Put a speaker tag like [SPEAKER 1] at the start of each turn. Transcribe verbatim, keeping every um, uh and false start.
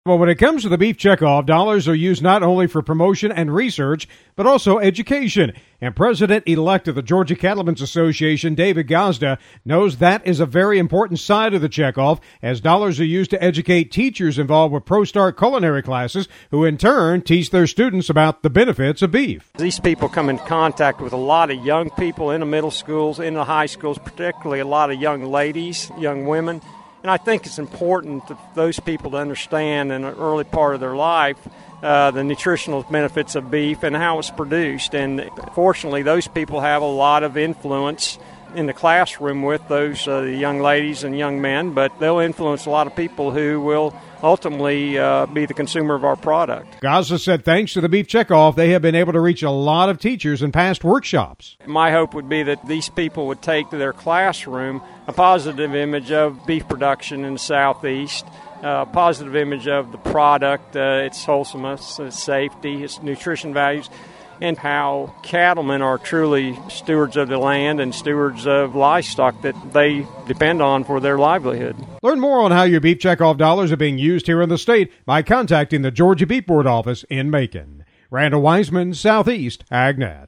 [SPEAKER 1] Well, when it comes to the beef checkoff, dollars are used not only for promotion and research, but also education. And President-elect of the Georgia Cattlemen's Association, David Gazda, knows that is a very important side of the checkoff, as dollars are used to educate teachers involved with ProStart culinary classes, who in turn teach their students about the benefits of beef.
[SPEAKER 2] These people come in contact with a lot of young people in the middle schools, in the high schools, particularly a lot of young ladies, young women. And I think it's important for those people to understand in an early part of their life uh, the nutritional benefits of beef and how it's produced. And fortunately, those people have a lot of influence in the classroom with those uh, young ladies and young men, but they'll influence a lot of people who will ultimately uh, be the consumer of our product.
[SPEAKER 1] Gaza said thanks to the beef checkoff, they have been able to reach a lot of teachers in past workshops.
[SPEAKER 2] My hope would be that these people would take to their classroom a positive image of beef production in the Southeast, a positive image of the product, uh, its wholesomeness, its safety, its nutrition values, and how cattlemen are truly stewards of the land and stewards of livestock that they depend on for their livelihood.
[SPEAKER 1] Learn more on how your beef checkoff dollars are being used here in the state by contacting the Georgia Beef Board office in Macon. Randall Wiseman, Southeast AgNet.